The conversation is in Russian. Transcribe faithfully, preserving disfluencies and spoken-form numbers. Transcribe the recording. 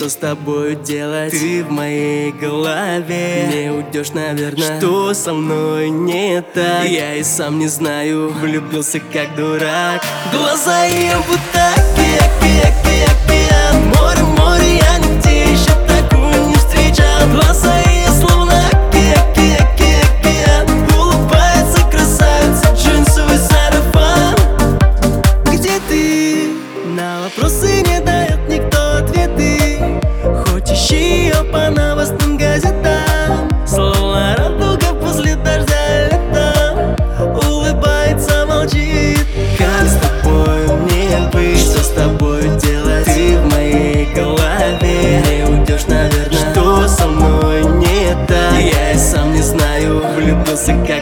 что с тобой делать? Ты в моей голове, не уйдешь, наверное. Что со мной не так? Я и сам не знаю, влюбился как дурак. Глаза ее будто океан, океан, море, море, я нигде еще такую не встречал. Глаза ее словно океан, океан, улыбается красавица, джинсовый сарафан. Где ты? На вопросы не дает никто ответы. Хоть ищи ее по новостным газетам, словно радуга после дождя летом. Улыбается, молчит. Как с тобой мне быть? Что с тобой делать? Ты в моей голове, не уйдешь, наверное. Что со мной не так? Я и сам не знаю, влюбился как